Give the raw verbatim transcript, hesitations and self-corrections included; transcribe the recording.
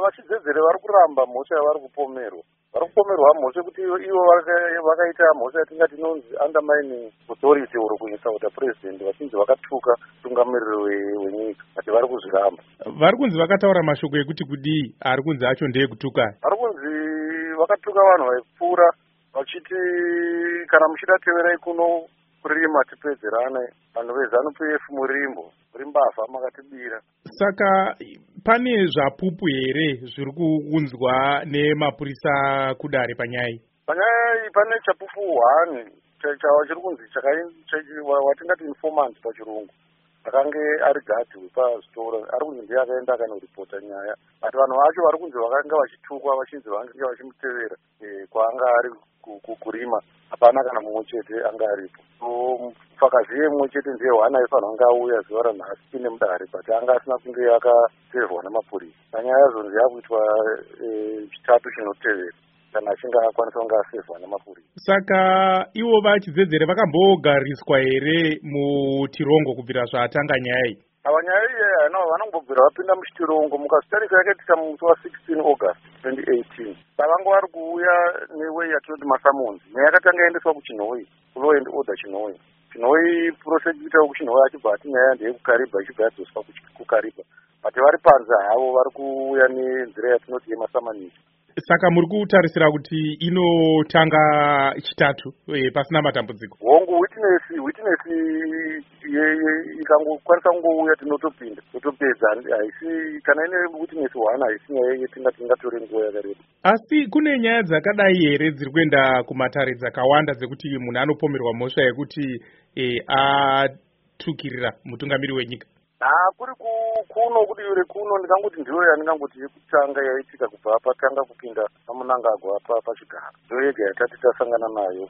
vachidzedzere vari kuramba mhosva yavari kupomerwa. Vari kupomerwa mhosva kuti ivo vakaita mhosva yatingati inonzi undermining authority oro kunyisa kuti president vachinzi vakatuka mutungamiriri wenyika ati vari kuzviramba. Vari kunzi vakataura mashoko ekuti kudii ari kunzi acho ndeyekutuka. Vari kunzi vakatuka vanhu vaipfuura vachiti kana muchida teverai kuno kurima tipedzerane vanhu vezanu P F murimbo muri mbavha makatibira. Saka pane zvapupu here zviri kuunzwa nemapurisa kudare panyaya iyi? Panyaya iyi pane chapupu one chava chiri kunzi watingati informant pachirungu akange ari gadi wepazvitoro ari kunzi ndiye akaenda akanoripota nyaya ati vanhu vacho vari kunzi vakanga vachitukwa vachinzi vange vachimutevera kwaanga ari kurima hapana kana mumwe chete anga aripo. Mufakaziye mumwe chete ndiye hwana aifanira kunge auya zuva ranhasi ine mudare but anga asina kunge akasevhwa namapurisa. Panyaya yazonzi yakuitwa chitatu chinotevera kana achinge akwanisa kunge asevhwa namapurisa. Saka ivo vachidzedzere vakambogariswa here mutirongo kubvira zvatanga nyaya iyi? Ava nyaya iyi haina vanongobvira vapinda muchitirongo mukazvitarisa yakaitika musi wa16 August twenty eighteen. Savanga vari kuuya newei yatinoti masamonzi neyakatanga yaendeswa kuchinhoi law and order chinhoi. Chinhoi prosecutor wekuchinhoi achibva ati nyaya ndeyekukariba ichibva yadzoswa kukariba but vari panze havo vari kuuya nenzira yatinoti yemasamanisi. Saka muri kutarisira kuti inotanga chitatu pasina matambudziko? Hongu witness witness ikangokwanisa kungouya tinotopinda totopedza haisi kana ine witness one haisi nyaya yetingati ingatore nguva yakareba. Asi kune nyaya dzakadai here dziri kuenda kumatare dzakawanda dzekuti munhu anopomerwa mhosva yekuti e, atukirira mutungamiri wenyika? Ah, kuri kuno kudiyure kuno ndikangoti ndiyo yandingangoti yekutanga yaitika kubva patanga kupinda namunangagwa apa pachigara. Ndiyo yega yatati tasangana nayo